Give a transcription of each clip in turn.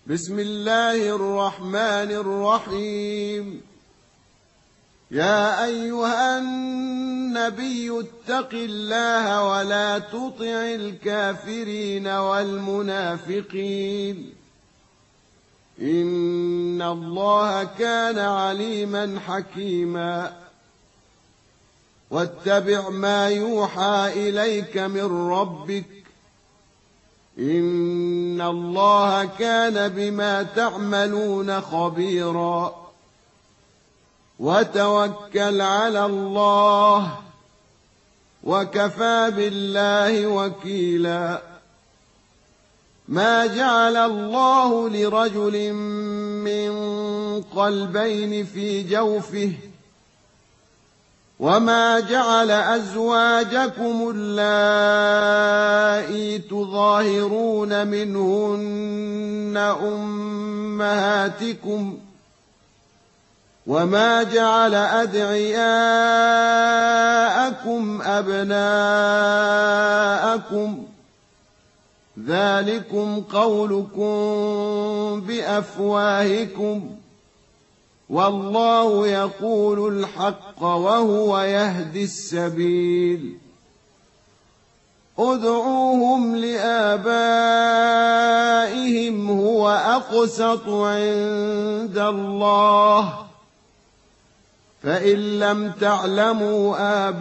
بسم الله الرحمن الرحيم. يا أيها النبي اتق الله ولا تطع الكافرين والمنافقين إن الله كان عليما حكيما. واتبع ما يوحى إليك من ربك إن الله كان بما تعملون خبيرا. وتوكل على الله وكفى بالله وكيلا. ما جعل الله لرجل من قلبين في جوفه وما جعل أزواجكم اللائي تظاهرون منهن أمهاتكم وما جعل أدعياءكم أبناءكم ذلكم قولكم بأفواهكم والله يقول الحق وهو يهدي السبيل. ادعوهم لآبائهم هو أقسط عند الله فإن لم تعلموا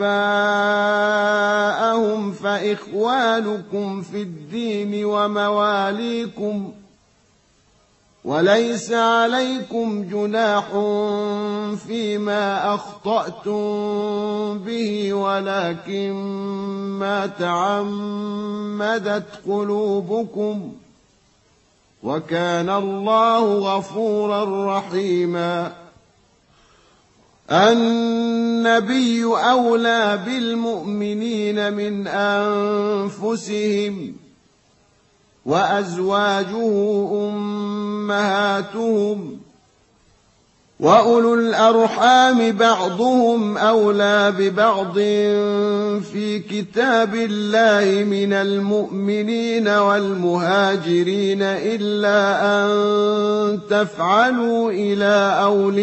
آباءهم فإخوانكم في الدين ومواليكم وليس عليكم جناح فيما أخطأتم به ولكن ما تعمدت قلوبكم وكان الله غفورا رحيما. النبي أولى بالمؤمنين من أنفسهم وأزواجه أمهاتهم وأولو الأرحام بعضهم أولى ببعض في كتاب الله من المؤمنين والمهاجرين إلا أن تفعلوا إلى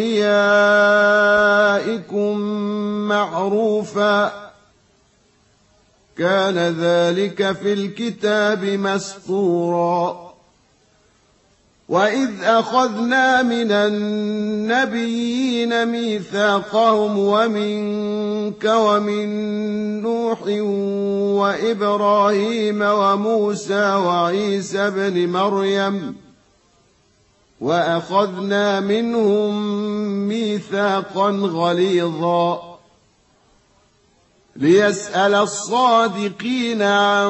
أوليائكم معروفا كان ذلك في الكتاب مسطورا. وإذ أخذنا من النبيين ميثاقهم ومنك ومن نوح وإبراهيم وموسى وعيسى بن مريم وأخذنا منهم ميثاقا غليظا ليسأل الصادقين عن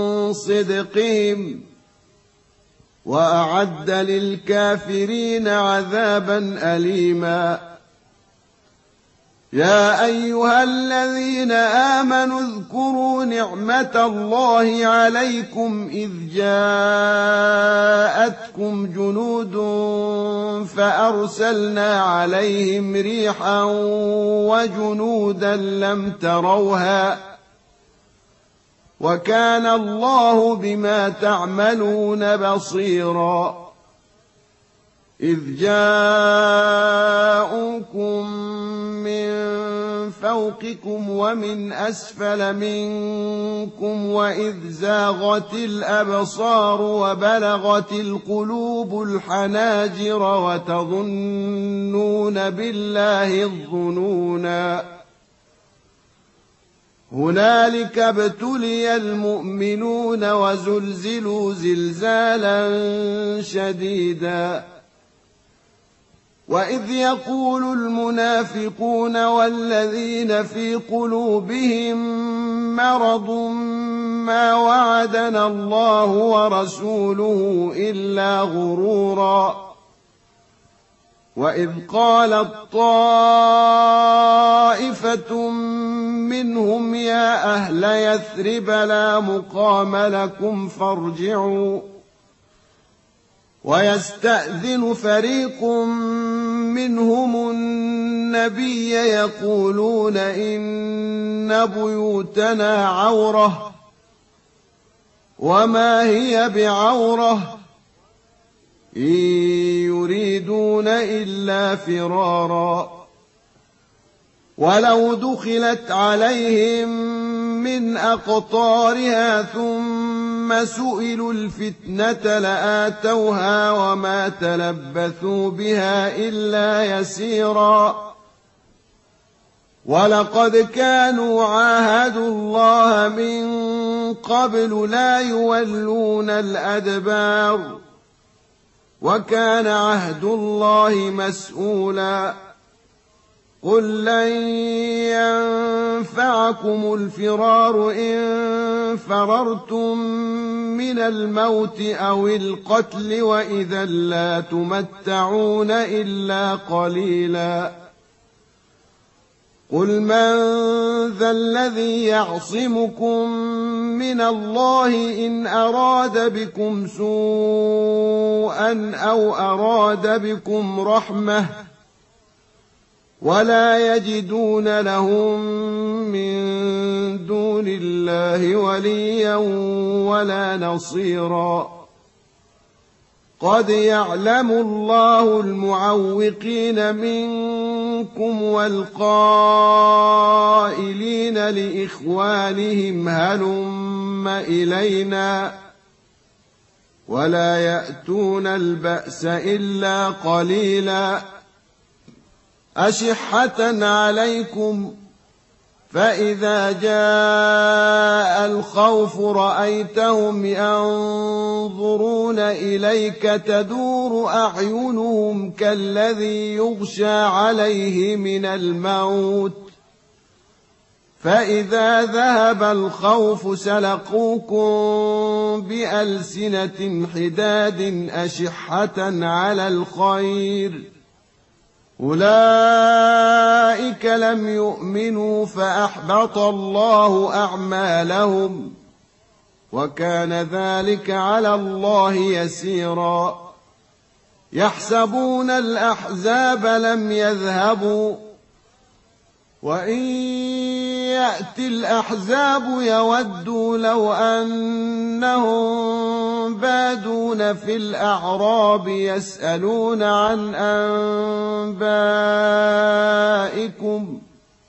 صدقهم وأعد للكافرين عذابا أليما. يا أيها الذين آمنوا اذكروا نعمة الله عليكم إذ جاءتكم جنود فأرسلنا عليهم ريحا وجنودا لم تروها وكان الله بما تعملون بصيرا. إذ جاءوكم من فوقكم ومن أسفل منكم وإذ زاغت الأبصار وبلغت القلوب الحناجر وتظنون بالله الظنونا. هنالك ابتلي المؤمنون وزلزلوا زلزالا شديدا. وإذ يقول المنافقون والذين في قلوبهم مرض ما وعدنا الله ورسوله إلا غرورا. وإذ قالت طائفة منهم يا أهل يثرب لا مقام لكم فارجعوا ويستأذن فريق منهم النبي يقولون إن بيوتنا عورة وما هي بعورة إن يريدون إلا فرارا ولو دخلت عليهم من أقطارها ثم سئلوا الفتنة لآتوها وما تلبثوا بها إلا يسيرا ولقد كانوا عاهدوا الله من قبل لا يولون الأدبار وكان عهد الله مسؤولا قل لن ينفعكم الفرار إن فررتم من الموت أو القتل وإذا لا تمتعون إلا قليلا قل من ذا الذي يعصمكم من الله إن أراد بكم سوءا أو أراد بكم رحمة ولا يجدون لهم من دون الله وليا ولا نصيرا قد يعلم الله المعوقين منكم والقائلين لإخوانهم هلم إلينا ولا يأتون البأس إلا قليلا أشحة عليكم فإذا جاء الخوف رأيتهم ينظرون إليك تدور أعينهم كالذي يغشى عليه من الموت فإذا ذهب الخوف سلقوكم بألسنة حداد أشحة على الخير أولئك لم يؤمنوا فأحبط الله أعمالهم وكان ذلك على الله يسيرا يحسبون الأحزاب لم يذهبوا وإن يأتي الأحزاب يودوا لو أنهم بادون في الأعراب يسألون عن أنبائكم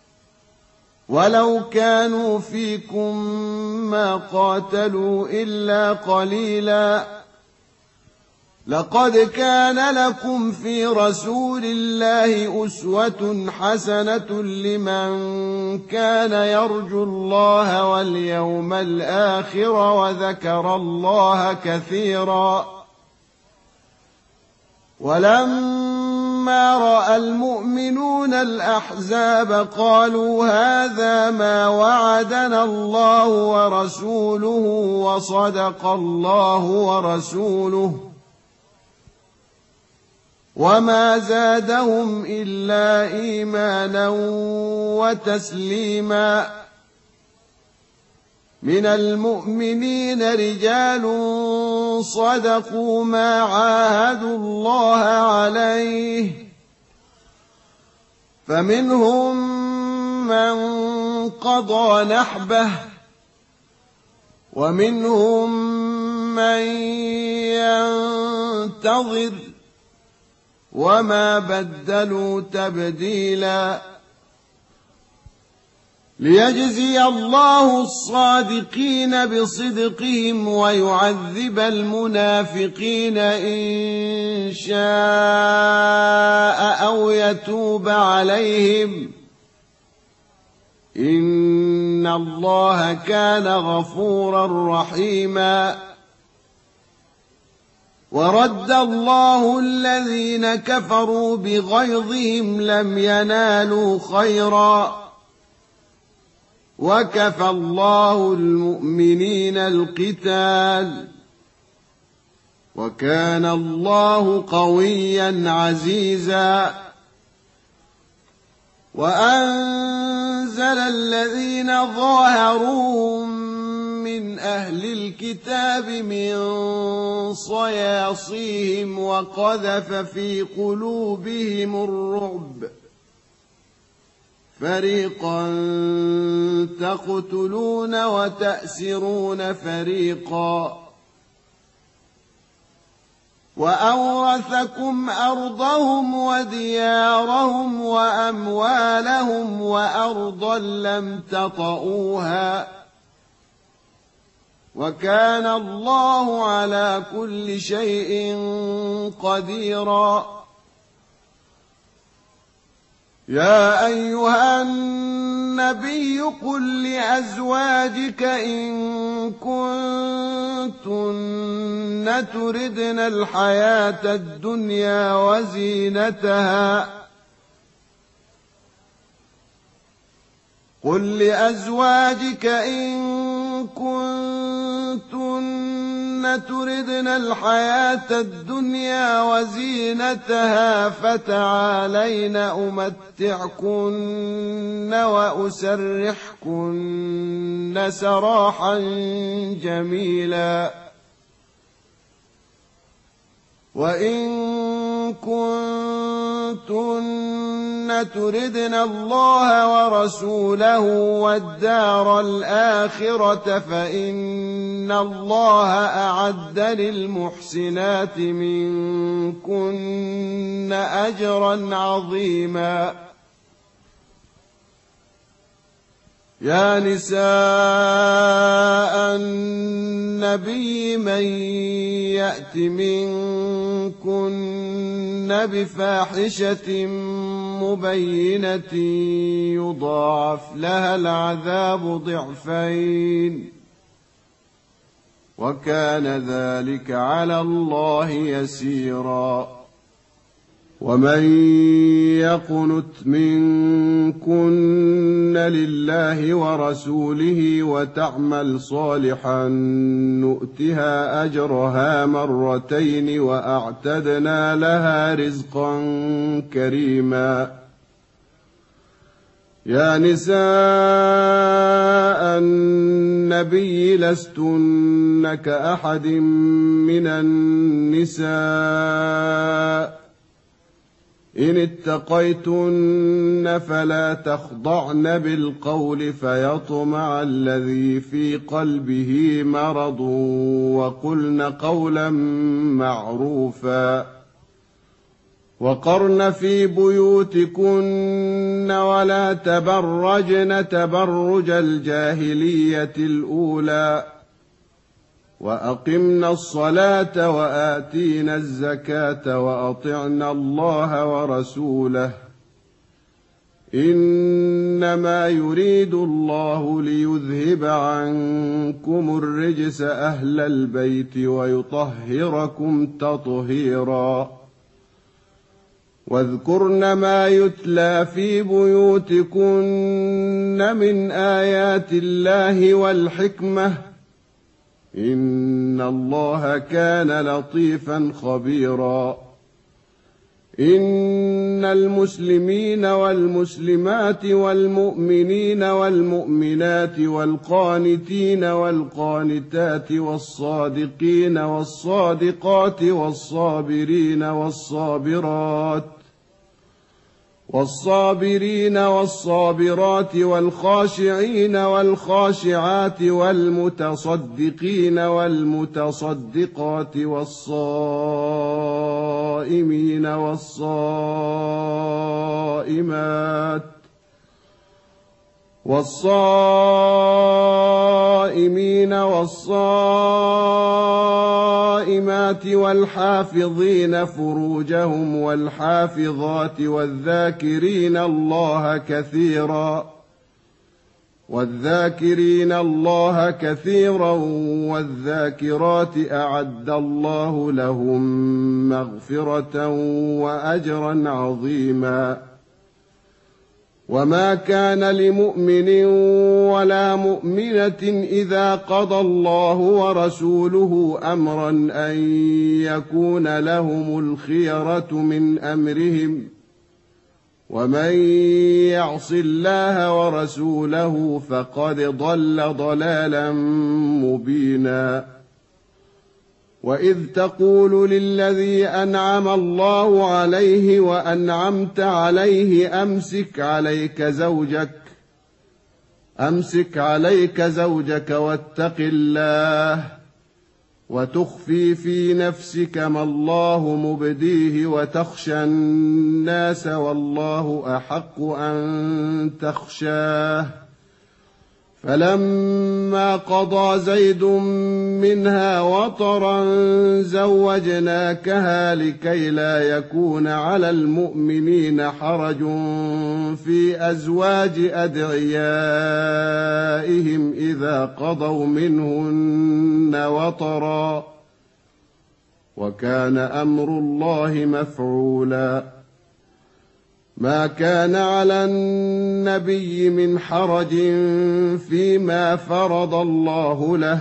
ولو كانوا فيكم ما قاتلوا إلا قليلا لقد كان لكم في رسول الله أسوة حسنة لمن كان يرجو الله واليوم الآخر وذكر الله كثيرا ولما رأى المؤمنون الأحزاب قالوا هذا ما وعدنا الله ورسوله وصدق الله ورسوله وما زادهم إلا إيمانا وتسليما من المؤمنين رجال صدقوا ما عاهدوا الله عليه فمنهم من قضى نحبه ومنهم من ينتظر وما بدلوا تبديلا ليجزي الله الصادقين بصدقهم ويعذب المنافقين إن شاء أو يتوب عليهم إن الله كان غفورا رحيما ورد الله الذين كفروا بغيظهم لم ينالوا خيرا وكفى الله المؤمنين القتال وكان الله قويا عزيزا وأنزل الذين ظاهروهم من أهل الكتاب من صياصيهم وقذف في قلوبهم الرعب فريقا تقتلون وتأسرون فريقا وأورثكم أرضهم وديارهم وأموالهم وأرضا لم تطئوها وكان الله على كل شيء قديرا. يا أيها النبي قل لأزواجك إن كنتن تردن الحياة الدنيا وزينتها قل لأزواجك إن كنتن تردن الحياة الدنيا وزينتها فتعالين أمتعكن وأسرحكن سراحا جميلا. وإن كنتن تردن الله ورسوله والدار الآخرة فإن الله أعد للمحسنات منكن أجرا عظيما. يا نساء النبي من يأت منكن بفاحشة مبينة يضاعف لها العذاب ضعفين وكان ذلك على الله يسيرا. ومن يقنت منكن لله ورسوله وتعمل صالحا نؤتها أجرها مرتين وأعتدنا لها رزقا كريما. يا نساء النبي لستن كأحد من النساء إن اتقيتن فلا تخضعن بالقول فيطمع الذي في قلبه مرض وقلن قولا معروفا. وقرن في بيوتكن ولا تبرجن تبرج الجاهلية الأولى وأقمنا الصلاة وآتينا الزكاة وأطعنا الله ورسوله إنما يريد الله ليذهب عنكم الرجس أهل البيت ويطهركم تطهيرا. واذكرن ما يتلى في بيوتكن من آيات الله والحكمة إن الله كان لطيفا خبيرا. إن المسلمين والمسلمات والمؤمنين والمؤمنات والقانتين والقانتات والصادقين والصادقات والصابرين والصابرات والخاشعين والخاشعات والمتصدقين والمتصدقات والصائمين والصائمات والحافظين فروجهم والحافظات والذاكرين الله كثيرا والذاكرات أعد الله لهم مغفرة وأجرا عظيما. وما كان لمؤمن ولا مؤمنة إذا قضى الله ورسوله أمرا أن يكون لهم الخيرة من أمرهم ومن يعص الله ورسوله فقد ضل ضلالا مبينا. وإذ تقول للذي أنعم الله عليه وأنعمت عليه أمسك عليك زوجك واتق الله وتخفي في نفسك ما الله مبديه وتخشى الناس والله أحق أن تخشاه. فلما قضى زيد منها وطرا زوجناكها لكي لا يكون على المؤمنين حرج في أزواج أدعيائهم إذا قضوا منهن وطرا، وكان أمر الله مفعولا. ما كان على النبي من حرج فيما فرض الله له،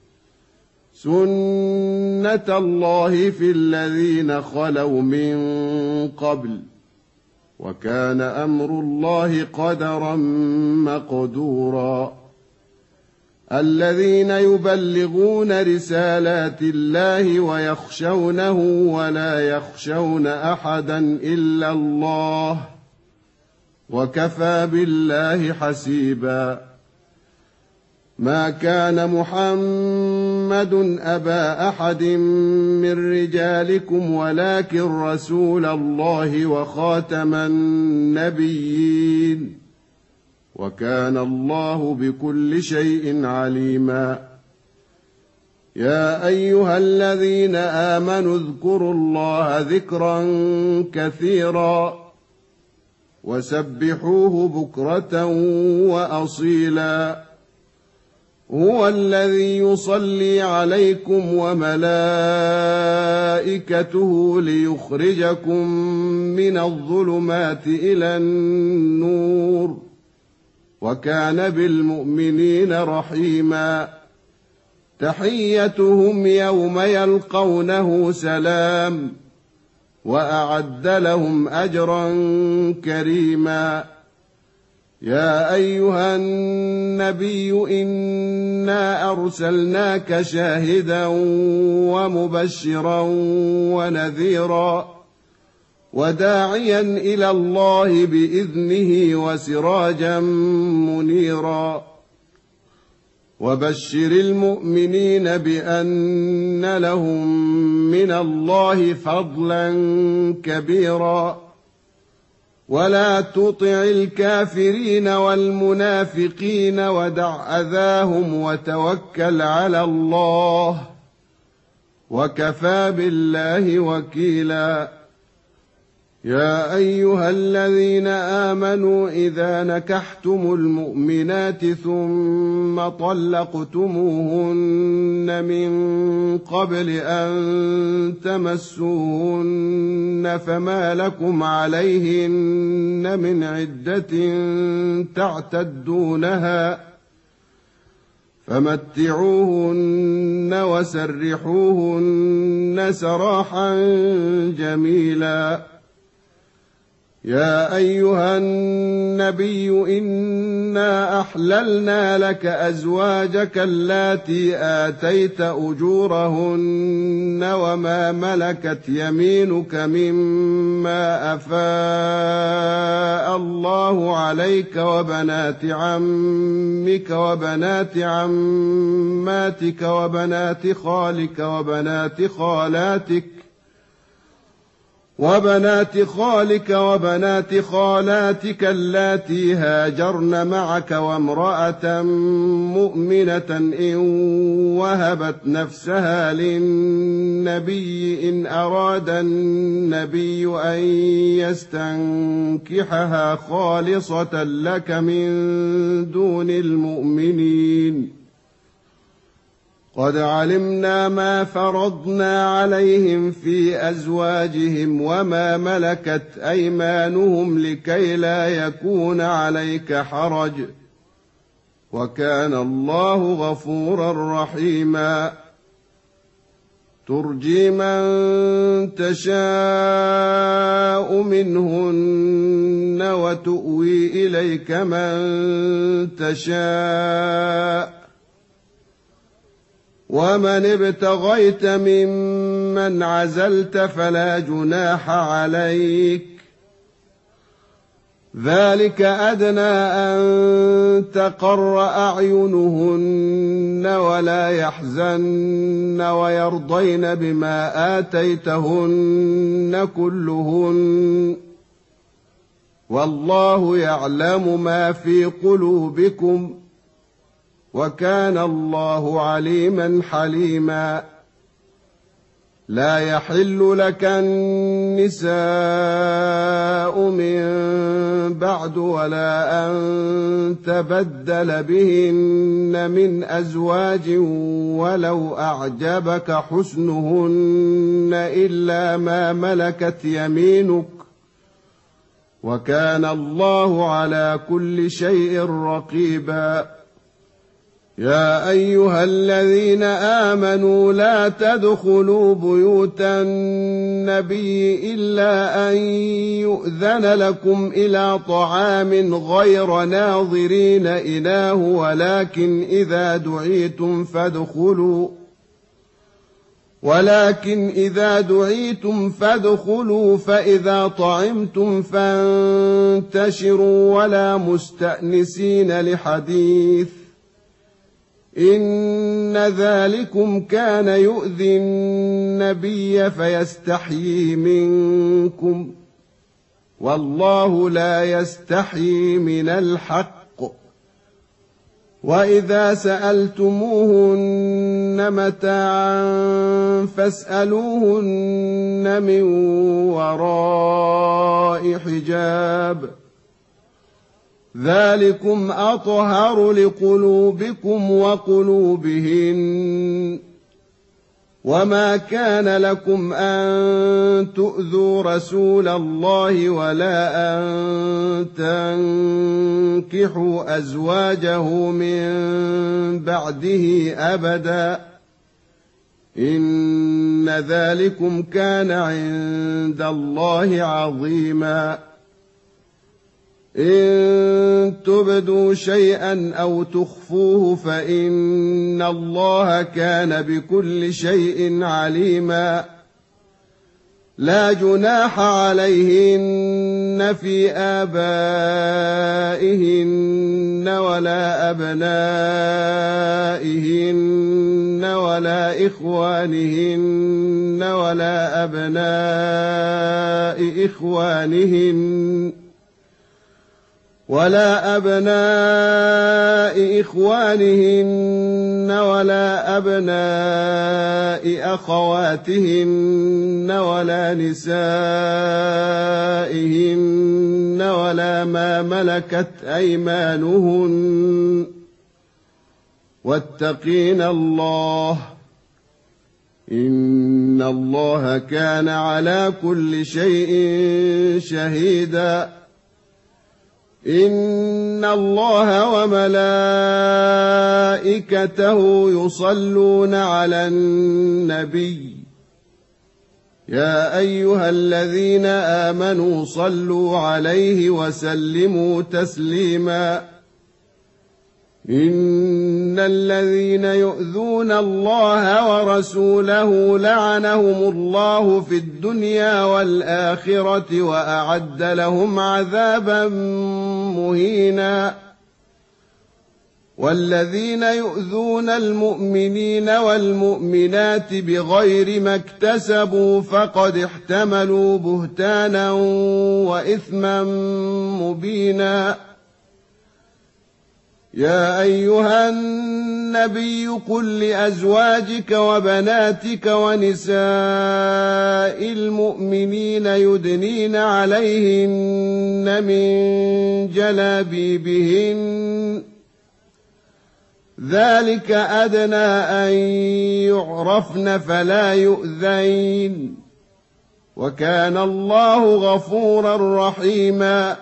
سنة الله في الذين خلوا من قبل، وكان أمر الله قدرا مقدورا. الذين يبلغون رسالات الله ويخشونه ولا يخشون أحدا إلا الله، وكفى بالله حسيبا. ما كان محمد أبا أحد من رجالكم ولكن رسول الله وخاتم النبيين، وكان الله بكل شيء عليما. يا أيها الذين آمنوا اذكروا الله ذكرا كثيرا وسبحوه بكرة وأصيلا. هو الذي يصلي عليكم وملائكته ليخرجكم من الظلمات إلى النور، وكان بالمؤمنين رحيما. تحيتهم يوم يلقونه سلام، وأعد لهم أجرا كريما. يا أيها النبي إنا أرسلناك شاهدا ومبشرا ونذيرا وداعيا إلى الله بإذنه وسراجا منيرا. وبشر المؤمنين بأن لهم من الله فضلا كبيرا. ولا تطع الكافرين والمنافقين ودع أذاهم وتوكل على الله، وكفى بالله وكيلا. يا أيها الذين آمنوا إذا نكحتم المؤمنات ثم طلقتموهن من قبل أن تمسوهن فما لكم عليهن من عدة تعتدونها، فمتعوهن وسرحوهن سراحا جميلا. يا أيها النبي إنا أحللنا لك أزواجك اللاتي آتيت أجورهن وما ملكت يمينك مما أفاء الله عليك وبنات عمك وبنات عماتك وبنات خالك وبنات خالاتك اللاتي هاجرن معك وامرأة مؤمنة إن وهبت نفسها للنبي إن أراد النبي أن يستنكحها خالصة لك من دون المؤمنين. قد علمنا ما فرضنا عليهم في أزواجهم وما ملكت أيمانهم لكي لا يكون عليك حرج، وكان الله غفورا رحيما. ترجي من تشاء منهن وتؤوي إليك من تشاء، ومن ابتغيت ممن عزلت فلا جناح عليك، ذلك أدنى أن تقر أعينهن ولا يحزن ويرضين بما آتيتهن كلهن والله يعلم ما في قلوبكم وكان الله عليما حليما لا يحل لك النساء من بعد ولا أن تبدل بهن من أزواج ولو أعجبك حسنهن إلا ما ملكت يمينك وكان الله على كل شيء رقيبا يا أيها الذين آمنوا لا تدخلوا بيوت النبي إلا أن يؤذن لكم إلى طعام غير ناظرين إناه ولكن إذا دعيتم فادخلوا فإذا طعمتم فانتشروا ولا مستأنسين لحديث إن ذلكم كان يؤذي النبي فيستحيي منكم والله لا يستحيي من الحق وإذا سألتموهن متاعا فاسألوهن من وراء حجاب ذلكم أطهر لقلوبكم وقلوبهن وما كان لكم أن تؤذوا رسول الله ولا أن تنكحوا أزواجه من بعده أبدا إن ذلكم كان عند الله عظيما إن تبدوا شيئا أو تخفوه فإن الله كان بكل شيء عليما لا جناح عليهن في آبائهن ولا أبنائهن ولا إخوانهن ولا أبناء إخوانهن ولا أبناء أخواتهن ولا نسائهن ولا ما ملكت أيمانهن واتقين الله إن الله كان على كل شيء شهيدا إن الله وملائكته يصلون على النبي يا أيها الذين آمنوا صلوا عليه وسلموا تسليما إن الذين يؤذون الله ورسوله لعنهم الله في الدنيا والآخرة وأعد لهم عذابا مهينا والذين يؤذون المؤمنين والمؤمنات بغير ما اكتسبوا فقد احتملوا بهتانا وإثما مبينا يا أيها النبي قل لأزواجك وبناتك ونساء المؤمنين يدنين عليهن من جلابيبهن ذلك أدنى أن يعرفن فلا يؤذين وكان الله غفورا رحيما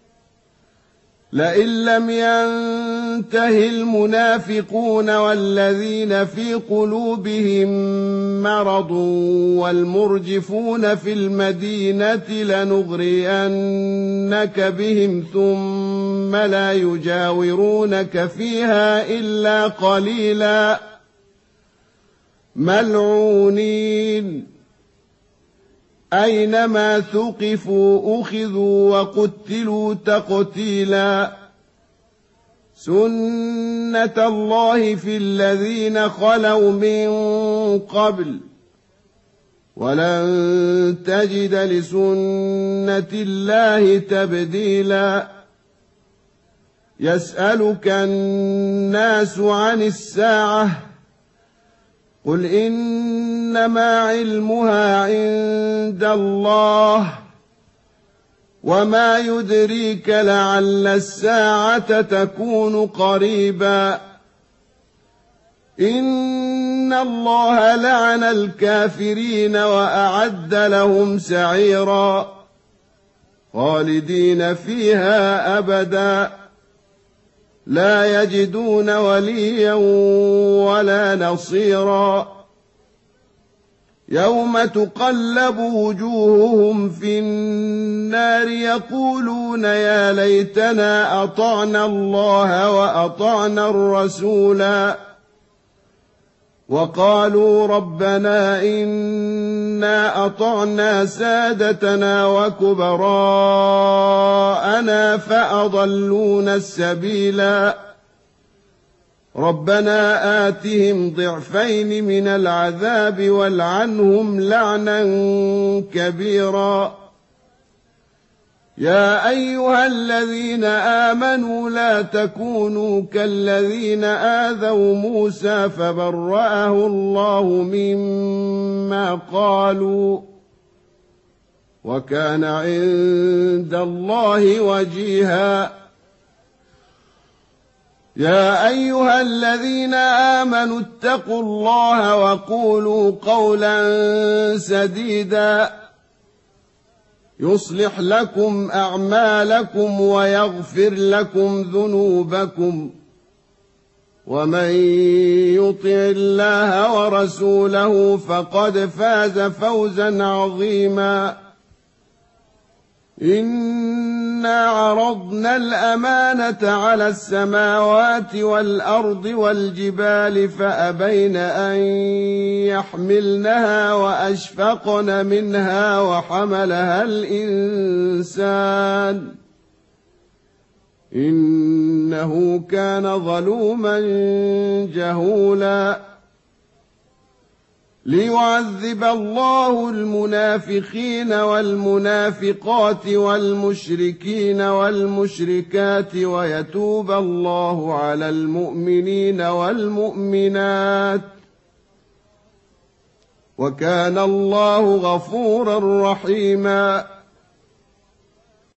لئن لم ينته المنافقون والذين في قلوبهم مرض والمرجفون في المدينة لنغرينك بهم ثم لا يجاورونك فيها إلا قليلا ملعونين أينما ثقفوا أخذوا وقتلوا تقتيلا سنة الله في الذين خلوا من قبل ولن تجد لسنة الله تبديلا يسألك الناس عن الساعة قل إنما علمها عند الله وما يدريك لعل الساعة تكون قريبا إن الله لعن الكافرين وأعد لهم سعيرا خالدين فيها أبدا لا يجدون وليا ولا نصيرا يوم تقلب وجوههم في النار يقولون يا ليتنا أطعنا الله وأطعنا الرسولا وقالوا ربنا إنا أطعنا سادتنا وكبراءنا فأضلونا السبيلا ربنا آتهم ضعفين من العذاب والعنهم لعنا كبيرا يا أيها الذين آمنوا لا تكونوا كالذين آذوا موسى فبرأه الله مما قالوا وكان عند الله وجيها يا أيها الذين آمنوا اتقوا الله وقولوا قولا سديدا يصلح لكم أعمالكم ويغفر لكم ذنوبكم ومن يطع الله ورسوله فقد فاز فوزا عظيما إنا عرضنا الأمانة على السماوات والأرض والجبال فأبين أن يحملنها وأشفقن منها وحملها الإنسان إنه كان ظلوما جهولا ليعذب الله المنافقين والمنافقات والمشركين والمشركات ويتوب الله على المؤمنين والمؤمنات وكان الله غفورا رحيما